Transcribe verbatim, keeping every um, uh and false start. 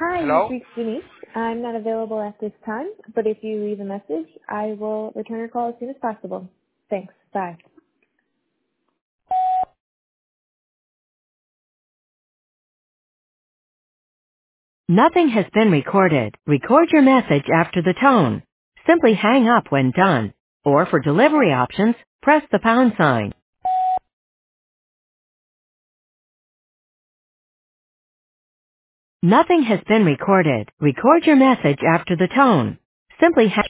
Hi, you've Hello? reached Denise. I'm not available at this time, but if you leave a message, I will return your call as soon as possible. Thanks. Bye. Nothing has been recorded. Record your message after the tone. Simply hang up when done. Or for delivery options, press the pound sign. Nothing has been recorded. Record your message after the tone. Simply hang